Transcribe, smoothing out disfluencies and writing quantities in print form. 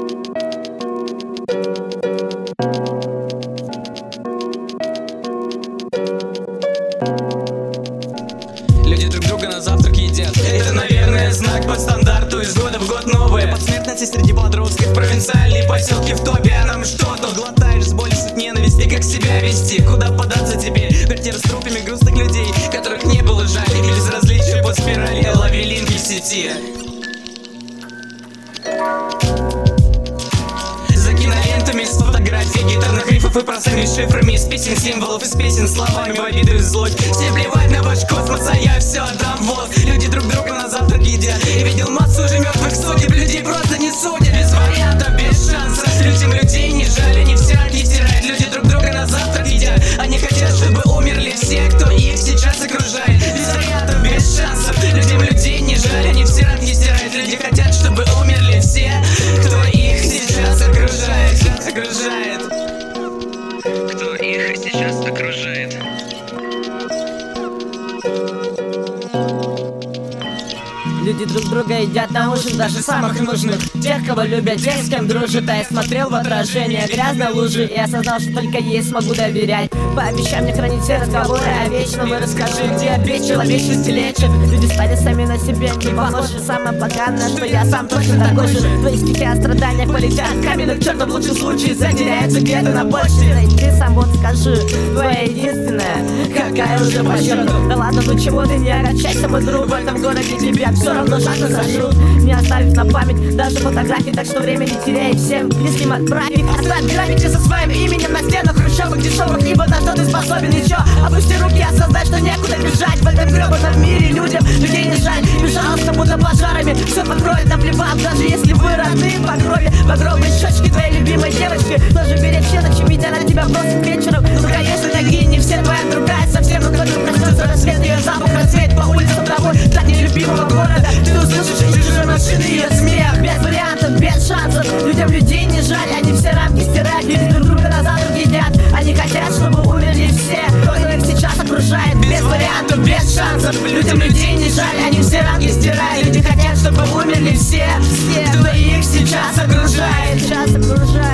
Люди друг друга на завтрак едят. Это, наверное, знак по стандарту из года в год новое. Под смертности среди подростков, провинциальные поселки в топе. А нам что-то глотаешь с болью, с ненависти. Как себя вести, куда податься тебе? Квартира с трупами грустных людей, которых не было жаль. И безразличие по спирали, лавелинки в сети. За кинолентами с фотографий гитарных рифов и простыми шифрами, из песен символов, из песен словами в обиду и злость. Все плевать на ваш космос, а я все отдам в воздух. Люди друг друга на завтрак едят. И видел массу уже мертвых судеб. Людей просто не судят, без вариантов, без шансов. Людям людей не жаль, они все ранги стирают. Люди друг друга на завтрак едят. Они хотят, чтобы умерли все, кто их сейчас окружает. Без вариантов, без шансов. Людям людей не жаль, они все ранги стирают. Люди хотят, чтобы умерли все, кто их сейчас окружает. Кто их сейчас окружает. Люди друг друга едят на ужин, даже самых нужных. Тех, кого любят, тех, с кем дружат. А я смотрел в отражение грязной лужи и осознал, что только ей смогу доверять. Пообещай мне хранить все разговоры о вечном. И расскажи, где без человечности лечит. Люди стали сами на себе не похожи. Самое поганое, что я сам точно такой же. Твои стихи о страданиях полетят каменных чертов в лучшем случае затеряются где-то на почте. Ты сам вот скажи, твоя единственная, какая уже по счету. Да ладно, ну чего ты не огорчайся, мой друг, в этом городе тебя все равно шансы сожрут, не оставив на память даже фотографии. Так что время не теряй, всем близким отправь их. Оставь граффити со своим именем на стенах хрущевых дешевых, ибо на что ты способен еще. Опусти руки, осознай, что некуда бежать в этом гребаном мире. Людям людей не жаль, безжалостно, будто пожарами все покроет, наплевав, даже если вы родные по крови. Багровые щечки твоей любимой девочки тоже беречь все ночи, ведь она тебя бросит вечером. Ну конечно, такие не все, твоя другая совсем. Но кто-то проснется, рассвет, ее запах рассвет по улицам тобой, так нелюбимого города. Ты услышишь из чужой машины ее смех. Без вариантов, без шансов. Людям людей не жаль, они все рамки стирают. Люди друг друга на завтрак едят. Они хотят, чтобы умерли все, кто их сейчас окружает. Без вариантов, без шансов. Людям людей не жаль, они все рамки стирают. Люди хотят, чтобы умерли все, кто их сейчас окружает.